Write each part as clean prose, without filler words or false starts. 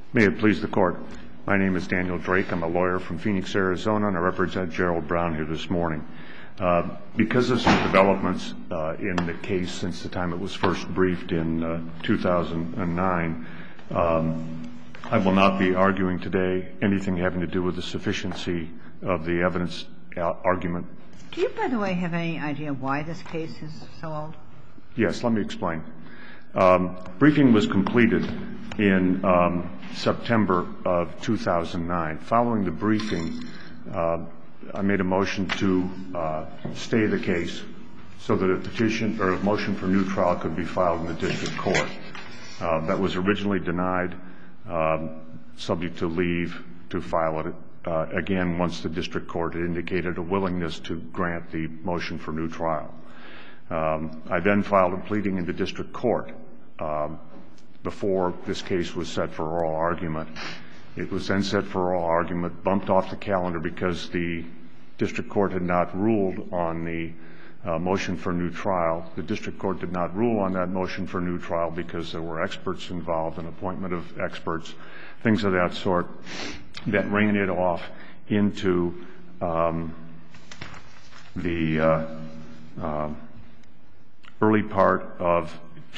May it please the Court. My name is Daniel Drake. I'm a lawyer from Phoenix, Arizona, and I represent Gerald Brown here this morning. Because of some developments in the case since the time it was first briefed in 2009, I will not be arguing today anything having to do with the sufficiency of the evidence argument. Do you, by the way, have any idea why this case is so old? Yes, let me explain. Briefing was completed in September of 2009. Following the briefing, I made a motion to stay the case so that a petition or a motion for new trial could be filed in the district court. That was originally denied, subject to leave to file it again once the district court had indicated a willingness to grant the motion for new trial. I then filed a pleading in the district court before this case was set for oral argument. It was then set for oral argument, bumped off the calendar because the district court had not ruled on the motion for new trial. The district court did not rule on that motion for new trial because there were experts involved, an appointment of experts, things of that sort, that ran it off into the early part of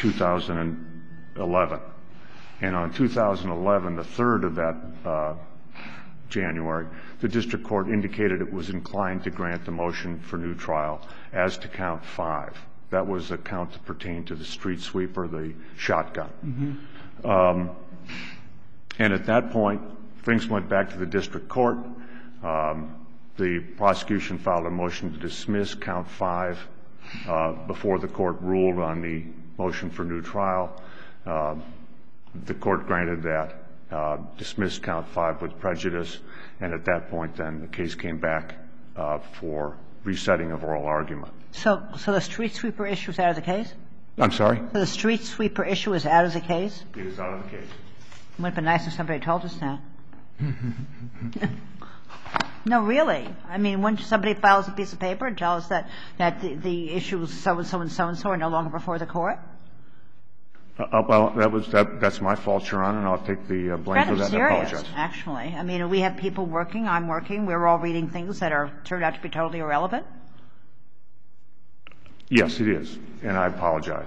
2011. And on 2011, the 3rd of that January, the district court indicated it was inclined to grant the motion for new trial as to count 5. That was a count that pertained to the street sweeper, the shotgun. And at that point, things went back to the district court. The prosecution filed a motion to dismiss count 5 before the court ruled on the motion for new trial. The court granted that, dismissed count 5 with prejudice, and at that point then the case came back for resetting of oral argument. So the street sweeper issue is out of the case? I'm sorry? So the street sweeper issue is out of the case? It is out of the case. It would have been nice if somebody told us that. No, really. I mean, when somebody files a piece of paper and tells us that the issue is so-and-so and so-and-so are no longer before the court? Well, that's my fault, Your Honor, and I'll take the blame for that and apologize. Serious, actually. I mean, we have people working, I'm working, we're all reading things that turned out to be totally irrelevant? Yes, it is, and I apologize.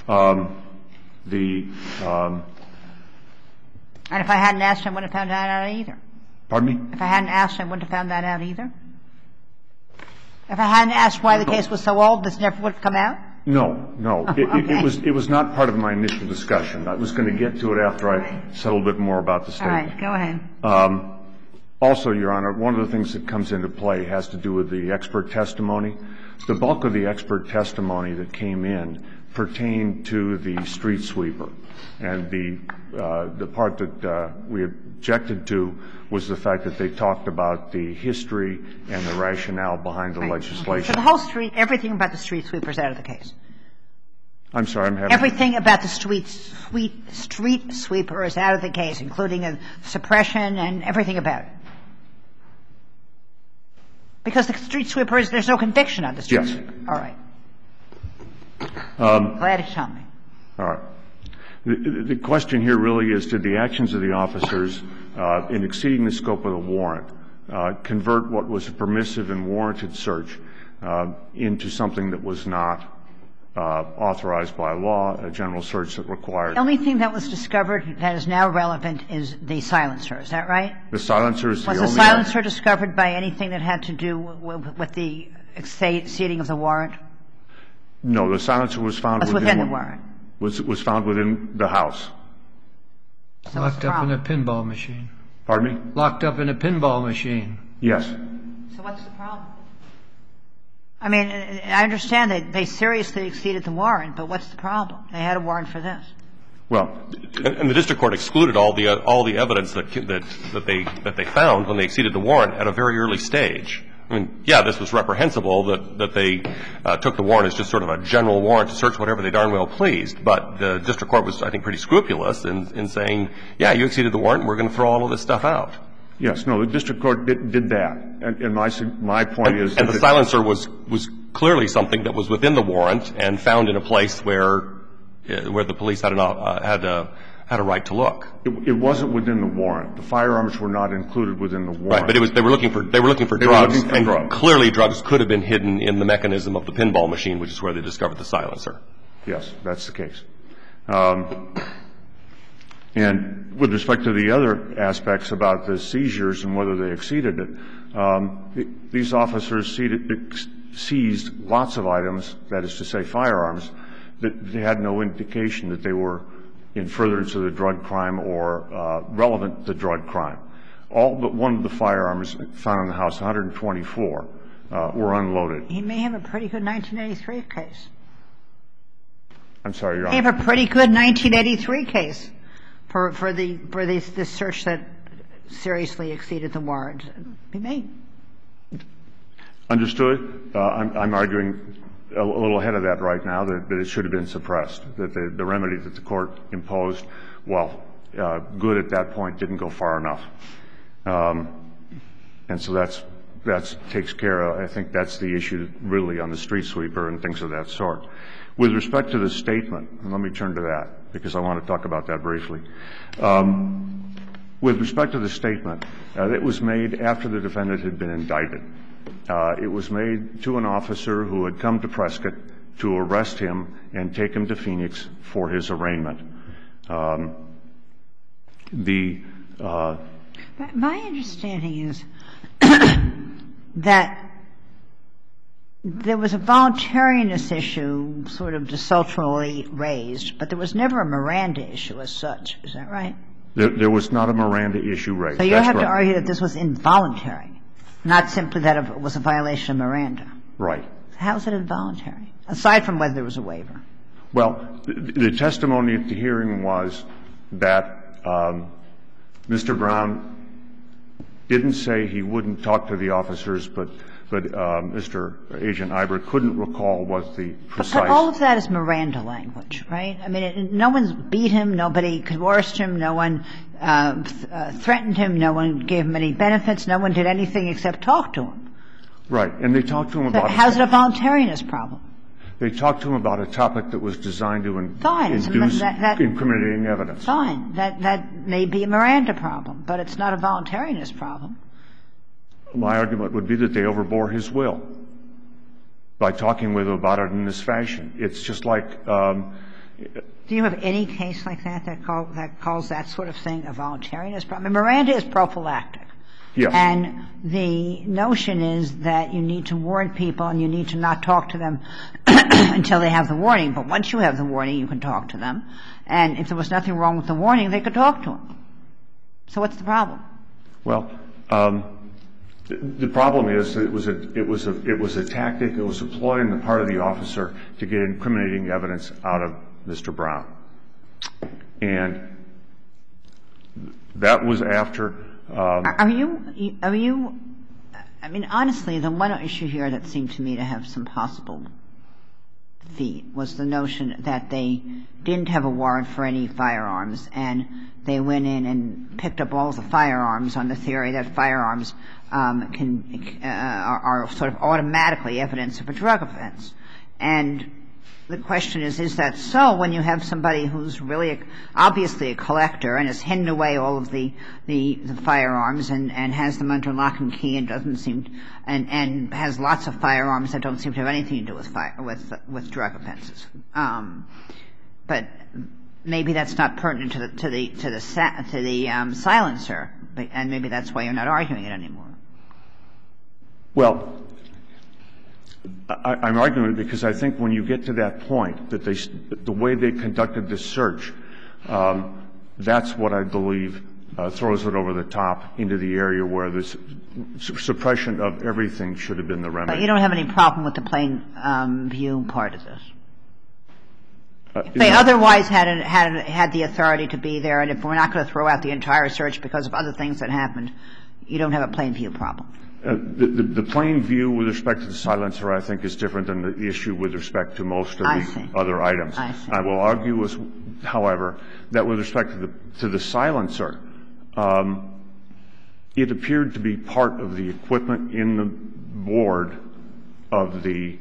And if I hadn't asked, I wouldn't have found that out either. Pardon me? If I hadn't asked, I wouldn't have found that out either? If I hadn't asked why the case was so old, this never would have come out? No, no. Oh, okay. It was not part of my initial discussion. I was going to get to it after I said a little bit more about the statement. All right. Go ahead. Also, Your Honor, one of the things that comes into play has to do with the expert testimony. The bulk of the expert testimony that came in pertained to the street sweeper. And the part that we objected to was the fact that they talked about the history and the rationale behind the legislation. So the whole street, everything about the street sweeper is out of the case? I'm sorry, I'm having... Everything about the street sweeper is out of the case, including a suppression and everything about it? Because the street sweeper is, there's no conviction on the street sweeper. Yes. All right. Glad you told me. All right. The question here really is, did the actions of the officers in exceeding the scope of the warrant convert what was a permissive and warranted search into something that was not authorized by law, a general search that required? The only thing that was discovered that is now relevant is the silencer. Is that right? The silencer is the only... Was the silencer discovered by anything that had to do with the exceeding of the warrant? No, the silencer was found within the warrant. Was found within the house. So locked up in a pinball machine. Pardon me? Locked up in a pinball machine. Yes. So what's the problem? I mean, I understand that they seriously exceeded the warrant, but what's the problem? They had a warrant for this. Well, and the district court excluded all the evidence that they found when they exceeded the warrant at a very early stage. I mean, yeah, this was reprehensible that they took the warrant as just sort of a general warrant to search whatever they darn well pleased. But the district court was, I think, pretty scrupulous in saying, yeah, you exceeded the warrant, we're going to throw all of this stuff out. Yes. No, the district court did that. And my point is that... And the silencer was clearly something that was within the warrant and found in a place where the police had had a right to look. It wasn't within the warrant. The firearms were not included within the warrant. Right, but they were looking for drugs, and clearly drugs could have been hidden in the mechanism of the pinball machine, which is where they discovered the silencer. Yes, that's the case. And with respect to the other aspects about the seizures and whether they exceeded it, these officers seized lots of items, that is to say firearms, that they had no indication that they were in furtherance of the drug crime or relevant to drug crime. All but one of the firearms found in the house, 124, were unloaded. He may have a pretty good 1983 case. I'm sorry, Your Honor. He may have a pretty good 1983 case for this search that seriously exceeded the warrant. He may. Understood. I'm arguing a little ahead of that right now, that it should have been suppressed, that the remedy that the Court imposed, while good at that point, didn't go far enough. And so that takes care of, I think that's the issue really on the street sweeper and things of that sort. With respect to the statement, and let me turn to that because I want to talk about that briefly. With respect to the statement, it was made after the defendant had been indicted. It was made to an officer who had come to Prescott to arrest him and take him to Phoenix for his arraignment. My understanding is that there was a voluntariness issue sort of desultorily raised, but there was never a Miranda issue as such. Is that right? There was not a Miranda issue raised. So you have to argue that this was involuntary, not simply that it was a violation of Miranda. Right. How is it involuntary, aside from whether there was a waiver? Well, the testimony at the hearing was that Mr. Brown didn't say he wouldn't talk to the officers, but Mr. Agent Eibert couldn't recall what the precise. But all of that is Miranda language, right? I mean, no one beat him, nobody coerced him, no one threatened him, no one gave him any benefits, no one did anything except talk to him. Right. And they talked to him about. How's it a voluntariness problem? They talked to him about a topic that was designed to induce incriminating evidence. Fine. That may be a Miranda problem, but it's not a voluntariness problem. My argument would be that they overbore his will by talking with him about it in this fashion. It's just like. Do you have any case like that calls that sort of thing a voluntariness problem? Miranda is prophylactic. Yes. And the notion is that you need to warn people and you need to not talk to them until they have the warning. But once you have the warning, you can talk to them. And if there was nothing wrong with the warning, they could talk to him. So what's the problem? Well, the problem is that it was a tactic. It was a ploy on the part of the officer to get incriminating evidence out of Mr. Brown. And that was after. Are you, I mean, honestly, the one issue here that seemed to me to have some possible feet was the notion that they didn't have a warrant for any firearms and they went in and picked up all the firearms on the theory that firearms are sort of automatically evidence of a drug offense. And the question is that so when you have somebody who's really obviously a collector and has hidden away all of the firearms and has them under lock and key and doesn't seem and has lots of firearms that don't seem to have anything to do with drug offenses. But maybe that's not pertinent to the silencer, and maybe that's why you're not arguing it anymore. Well, I'm arguing it because I think when you get to that point, that the way they conducted this search, that's what I believe throws it over the top into the area where this suppression of everything should have been the remedy. But you don't have any problem with the plain view part of this? If they otherwise had the authority to be there, and if we're not going to throw out the entire search because of other things that happened, you don't have a plain view problem? The plain view with respect to the silencer, I think, is different than the issue with respect to most of the other items. I will argue, however, that with respect to the silencer, it appeared to be part of the equipment in the board of the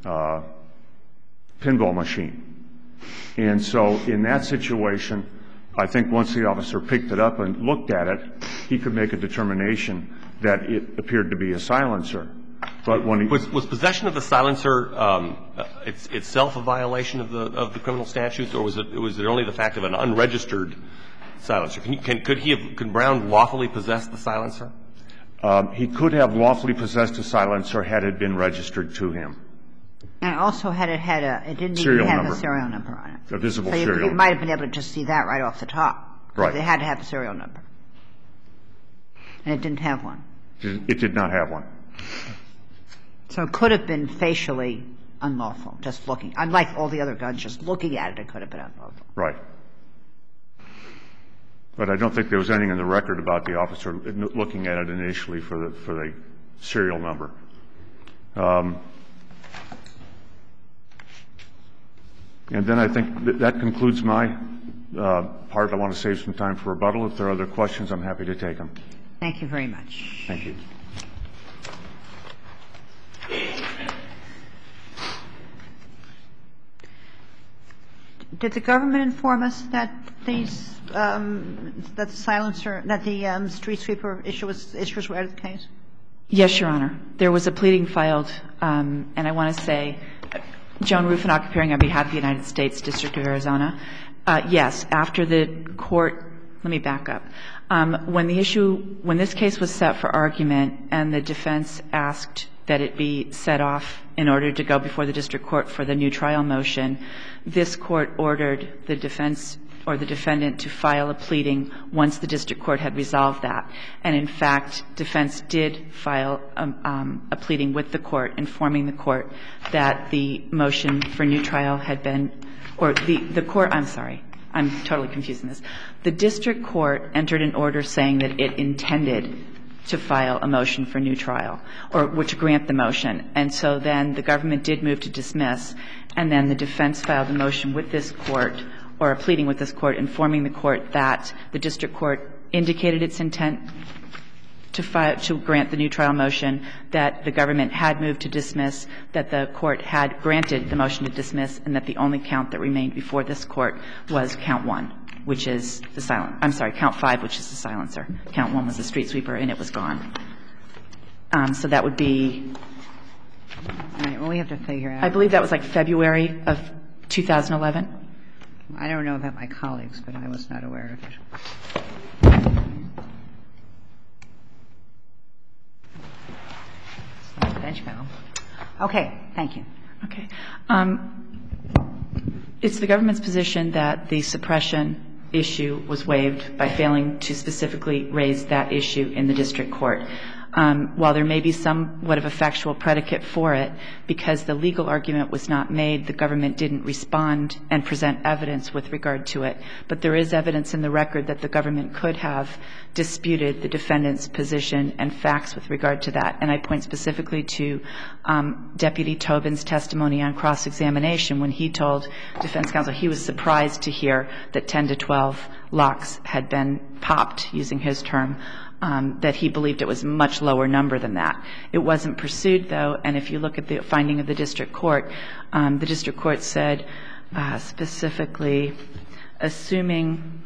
pinball machine. And so in that situation, I think once the officer picked it up and looked at it, he could make a determination that it appeared to be a silencer. But when he was possession of the silencer itself a violation of the criminal statutes, or was it only the fact of an unregistered silencer? Could Brown lawfully possess the silencer? He could have lawfully possessed a silencer had it been registered to him. And also had it had it didn't serial even have number. a serial number on it. A visible so serial you might have been able to just see that right off the top. Right. They had to have a serial number. And it didn't have one. It did not have one. So it could have been facially unlawful, just looking. Unlike all the other guns, just looking at it, it could have been unlawful. Right. But I don't think there was anything in the record about the officer looking at it initially for the serial number. And then I think that concludes my part. I want to save some time for rebuttal. If there are other questions, I'm happy to take them. Thank you very much. Thank you. Did the government inform us that these that the silencer, that the street sweeper issues were out of the case? Yes, Your Honor. There was a pleading filed, and I want to say, Joan Rufinock appearing on behalf of the United States District of Arizona. Yes, after the court, let me back up. When this case was set for argument and the defense asked that it be set off in order to go before the district court for the new trial motion, this court ordered the defense or the defendant to file a pleading once the district court had resolved that. And in fact, defense did file a pleading with the court, informing the court that the motion for new trial had been, or the court, I'm sorry, I'm totally confusing this. The district court entered an order saying that it intended to file a motion for new trial, or to grant the motion. And so then the government did move to dismiss, and then the defense filed a motion with this court, or a pleading with this court, informing the court that the district court indicated its intent to grant the new trial motion, that the government had moved to dismiss, that the court had granted the motion to dismiss, and that the only count that remained before this court was count 1, which is the count 5, which is the silencer. Count 1 was the street sweeper, and it was gone. So that would be, all right, well, we have to figure out. I believe that was like February of 2011. I don't know about my colleagues, but I was not aware of it. Bench panel. Okay. Thank you. Okay. It's the government's position that the suppression issue was waived by failing to specifically raise that issue in the district court. While there may be somewhat of a factual predicate for it, because the legal argument was not made, the government didn't respond and present evidence with regard to it. But there is evidence in the record that the government could have disputed the defendant's position and facts with regard to that. And I point specifically to Deputy Tobin's testimony on cross-examination when he told defense counsel he was surprised to hear that 10 to 12 locks had been popped, using his term, that he believed it was a much lower number than that. It wasn't pursued, though, and if you look at the finding of the district court said specifically, assuming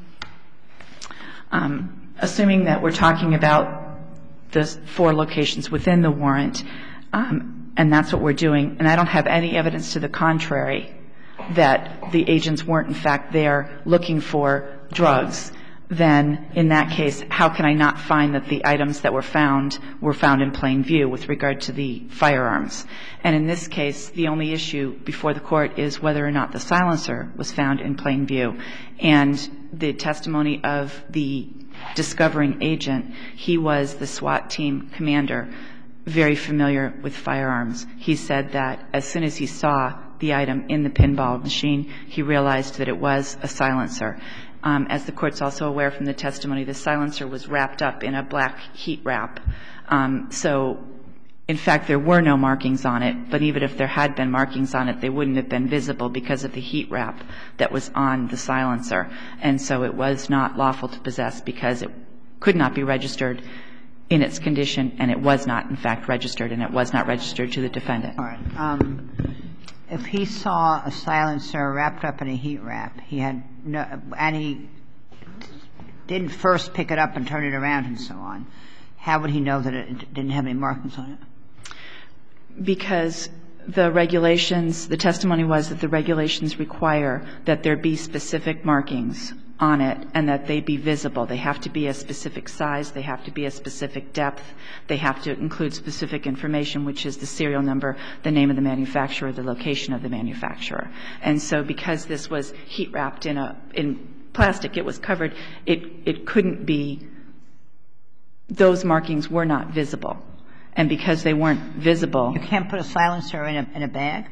that we're talking about the 4 locations within the warrant, and that's what we're doing, and I don't have any evidence to the contrary that the agents weren't, in fact, there looking for drugs, then in that case, how can I not find that the items that were found in plain view with regard to the firearms? And in this case, the only issue before the court is whether or not the silencer was found in plain view. And the testimony of the discovering agent, he was the SWAT team commander, very familiar with firearms. He said that as soon as he saw the item in the pinball machine, he realized that it was a silencer. As the Court's also aware from the testimony, the silencer was wrapped up in a black heat wrap. So, in fact, there were no markings on it, but even if there had been markings on it, they wouldn't have been visible because of the heat wrap that was on the silencer. And so it was not lawful to possess because it could not be registered in its condition, and it was not, in fact, registered, and it was not registered to the defendant. All right. If he saw a silencer wrapped up in a heat wrap, he had no, and he didn't first pick it up and turn it around and so on, how would he know that it didn't have any markings on it? Because the regulations, the testimony was that the regulations require that there be specific markings on it and that they be visible. They have to be a specific size. They have to be a specific depth. They have to include specific information, which is the serial number, the name of the manufacturer, the location of the manufacturer. And so because this was heat wrapped in plastic, it was covered, it couldn't be, those markings were not visible. And because they weren't visible. You can't put a silencer in a bag?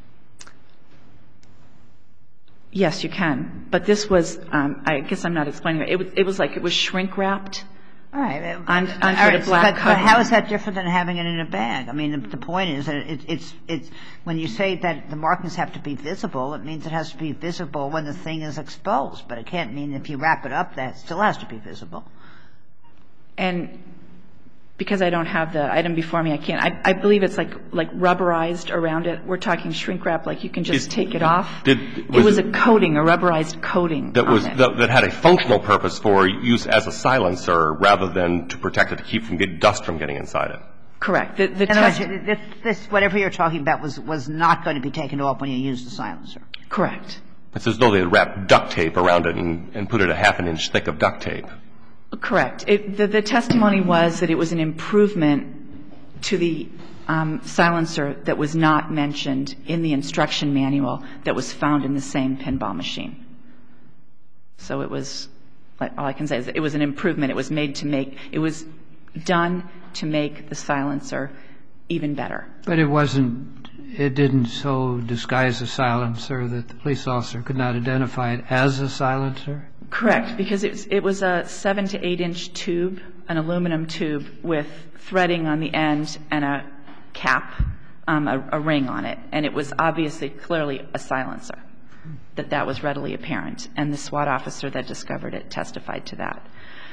Yes, you can. But this was, I guess I'm not explaining it. It was like it was shrink wrapped. All right. On sort of black cover. But how is that different than having it in a bag? I mean, the point is that it's when you say that the markings have to be visible, it means it has to be visible when the thing is exposed. But it can't mean if you wrap it up, that still has to be visible. And because I don't have the item before me, I can't. I believe it's like rubberized around it. We're talking shrink wrap, like you can just take it off. It was a coating, a rubberized coating that had a functional purpose for use as a silencer rather than to protect it, to keep from dust from getting inside it. Correct. This whatever you're talking about was not going to be taken off when you use the silencer. Correct. It's as though they had wrapped duct tape around it and put it a half an inch thick of duct tape. Correct. The testimony was that it was an improvement to the silencer that was not mentioned in the instruction manual that was found in the same pinball machine. So it was, all I can say is it was an improvement. It was it was done to make the silencer even better. But it didn't so disguise a silencer that the police officer could not identify it as a silencer? Correct, because it was a 7 to 8 inch tube, an aluminum tube with threading on the end and a cap, a ring on it, and it was obviously clearly a silencer. That was readily apparent, and the SWAT officer that discovered it testified to that.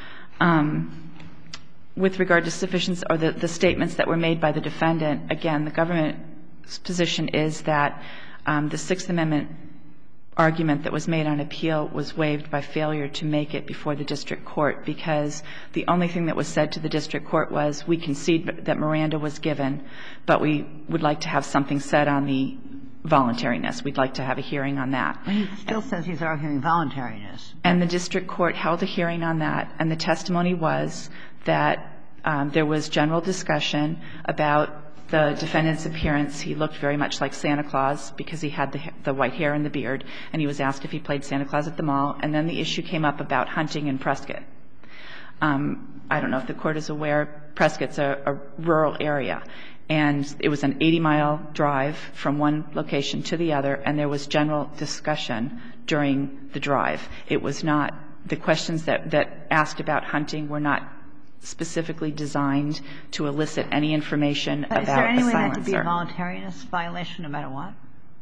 With regard to sufficiency or the statements that were made by the defendant, again, the government's position is that the Sixth Amendment argument that was made on appeal was waived by failure to make it before the district court, because the only thing that was said to the district court was, we concede that Miranda was given, but we would like to have something said on the voluntariness. We'd like to have a hearing on that. He still says he's arguing voluntariness. And the district court held a hearing on that, and the testimony was that there was general discussion about the defendant's appearance. He looked very much like Santa Claus because he had the white hair and the beard, and he was asked if he played Santa Claus at the mall. And then the issue came up about hunting in Prescott. I don't know if the court is aware, Prescott's a rural area, and it was an 80-mile drive from one location to the other, and there was general discussion during the drive. It was not, the questions that asked about hunting were not specifically designed to elicit any information about a silencer. Is there any way that could be a voluntariness violation no matter what?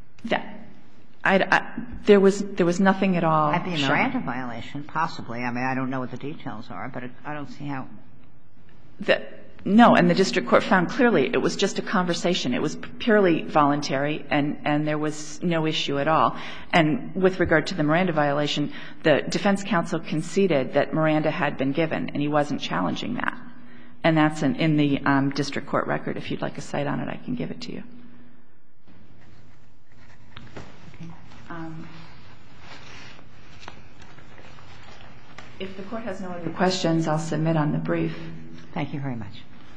There was nothing at all. Might be a Miranda violation, possibly. I mean, I don't know what the details are, but I don't see how. No, and the district court found clearly it was just a conversation. It was purely voluntary, and there was no issue at all. And with regard to the Miranda violation, the defense counsel conceded that Miranda had been given, and he wasn't challenging that. And that's in the district court record. If you'd like a cite on it, I can give it to you. If the court has no other questions, I'll submit on the brief. Thank you very much.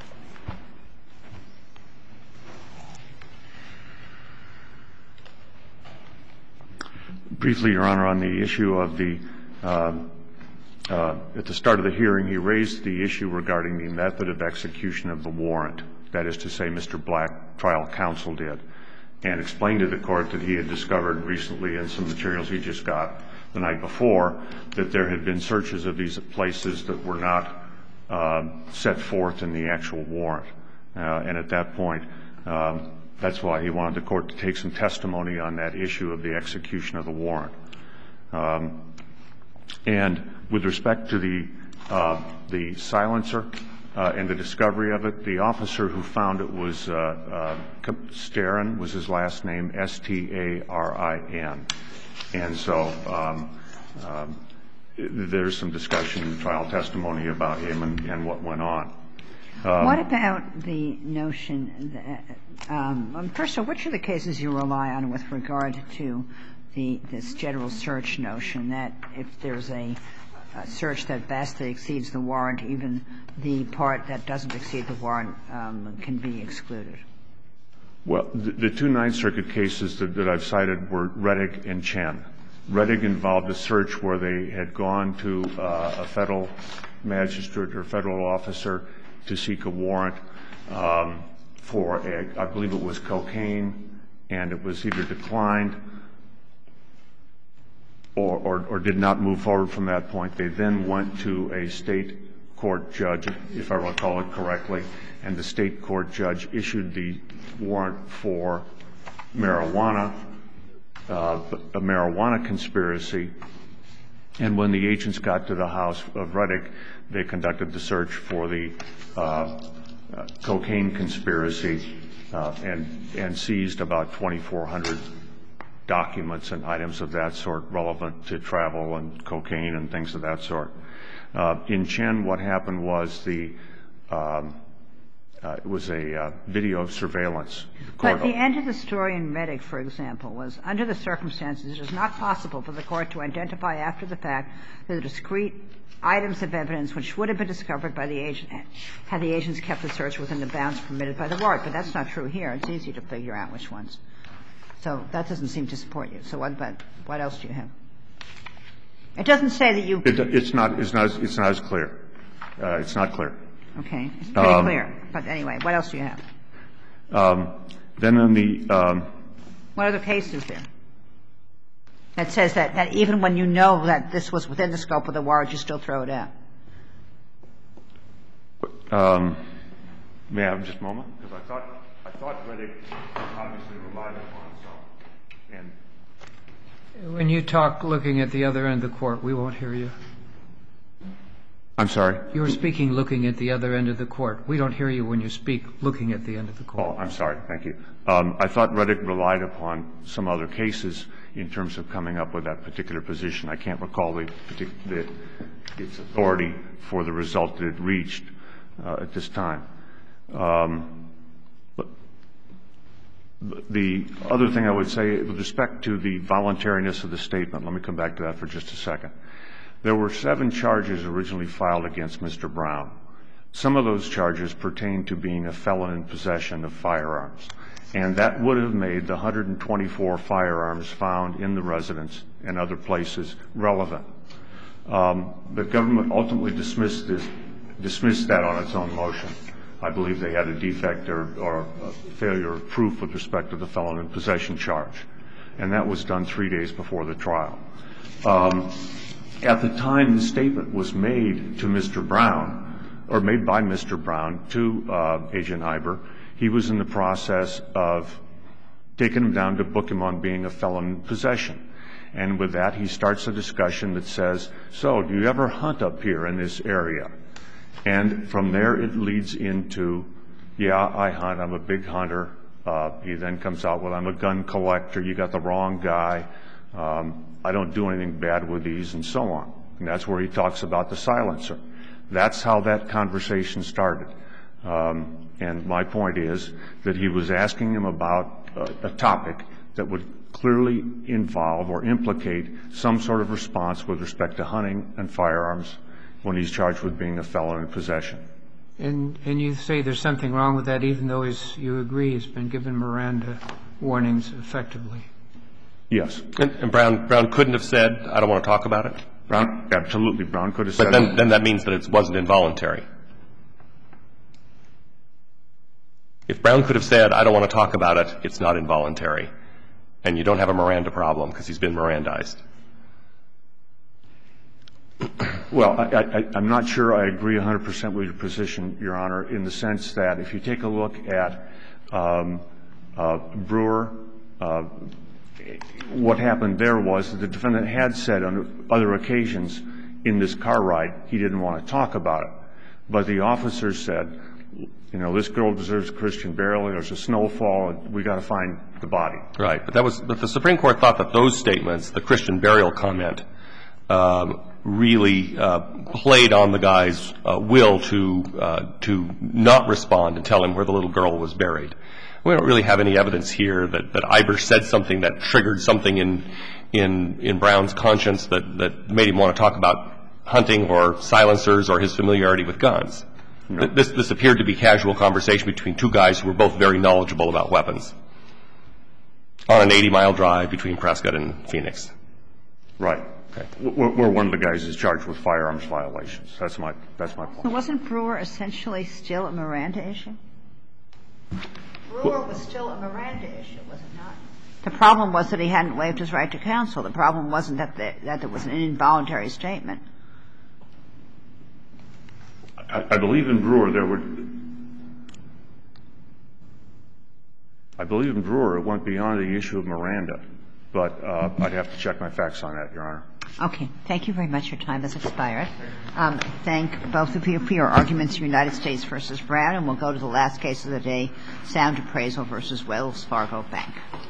Briefly, Your Honor, on the issue of the at the start of the hearing, he raised the issue regarding the method of execution of the warrant. That is to say, Mr. Black, trial counsel, did, and explained to the court that he had discovered recently in some materials he just got the night before that there had been searches of these places that were not set forth in the actual warrant. And at that point, that's why he wanted the court to take some testimony on that issue of the execution of the warrant. And with respect to the silencer and the discovery of it, the officer who found it was Starin, was his last name, S-T-A-R-I-N. And so there's some discussion in trial testimony about him and what went on. What about the notion that, first of all, which are the cases you rely on with regard to this general search notion that if there's a search that vastly exceeds the warrant, even the part that doesn't exceed the warrant can be excluded? Well, the two Ninth Circuit cases that I've cited were Rettig and Chen. Rettig involved a search where they had gone to a federal magistrate or federal officer to seek a warrant for, I believe it was cocaine, and it was either declined or did not move forward from that point. They then went to a state court judge, if I recall it correctly, and the state court judge issued the warrant for marijuana, a marijuana conspiracy. And when the agents got to the house of Rettig, they conducted the search for the cocaine conspiracy and seized about 2,400 documents and items of that sort relevant to travel and cocaine and things of that sort. In Chen, what happened was it was a video surveillance. But the end of the story in Rettig, for example, was under the circumstances, it is not possible for the court to identify after the fact the discrete items of evidence which would have been discovered by the agent had the agents kept the search within the bounds permitted by the warrant. But that's not true here. It's easy to figure out which ones. So that doesn't seem to support you. So what else do you have? It doesn't say that you – It's not as clear. It's not clear. Okay. It's pretty clear. But anyway, what else do you have? Then in the what other case is there that says that even when you know that this was within the scope of the warrant, you still throw it out? May I have just a moment? Because I thought Rettig obviously relied upon so. And When you talk looking at the other end of the court, we won't hear you. I'm sorry? You're speaking looking at the other end of the court. We don't hear you when you speak looking at the end of the court. Oh, I'm sorry. Thank you. I thought Rettig relied upon some other cases in terms of coming up with that particular position. I can't recall its authority for the result that it reached at this time. But the other thing I would say with respect to the voluntariness of the statement, let me come back to that for just a second. There were 7 charges originally filed against Mr. Brown. Some of those charges pertain to being a felon in possession of firearms, and that would have made the 124 firearms found in the residence and other places relevant. The government ultimately dismissed that on its own motion. I believe they had a defect or a failure of proof with respect to the felon in possession charge, and that was done 3 days before the trial. At the time the statement was made to Mr. Brown, or made by Mr. Brown to Agent Iber, he was in the process of taking him down to book him on being a felon in possession. And with that, he starts a discussion that says, so do you ever hunt up here in this area? And from there it leads into, yeah, I hunt. I'm a big hunter. He then comes out, well, I'm a gun collector. You got the wrong guy. I don't do anything bad with these, and so on. And that's where he talks about the silencer. That's how that conversation started. And my point is that he was asking him about a topic that would clearly involve or implicate some sort of response with respect to hunting and firearms when he's charged with being a felon in possession. And you say there's something wrong with that, even though you agree he's been given Miranda warnings effectively. Yes. And Brown couldn't have said, I don't want to talk about it? Brown, absolutely. Brown could have said that. But then that means that it wasn't involuntary. If Brown could have said, I don't want to talk about it, it's not involuntary. And you don't have a Miranda problem because he's been Mirandized. Well, I'm not sure I agree 100% with your position, Your Honor, in the sense that if you take a look at Brewer, what happened there was that the defendant had said on other occasions in this car ride he didn't want to talk about it. But the officer said, you know, this girl deserves Christian burial. There's a snowfall. And we got to find the body. Right. But the Supreme Court thought that those statements, the Christian burial comment, really played on the guy's will to not respond and tell him where the little girl was buried. We don't really have any evidence here that Eibers said something that triggered something in Brown's conscience that made him want to talk about hunting or silencers or his familiarity with guns. No. This appeared to be casual conversation between two guys who were both very knowledgeable about weapons on an 80-mile drive between Prescott and Phoenix. Right. Okay. Where one of the guys is charged with firearms violations. That's my point. So wasn't Brewer essentially still a Miranda issue? Brewer was still a Miranda issue, was it not? The problem was that he hadn't waived his right to counsel. The problem wasn't that there was an involuntary statement. I believe in Brewer it went beyond the issue of Miranda, but I'd have to check my facts on that, Your Honor. Okay. Thank you very much. Your time has expired. Thank both of you for your arguments in United States v. Brown, and we'll go to the last case of the day, Sound Appraisal v. Wells Fargo Bank.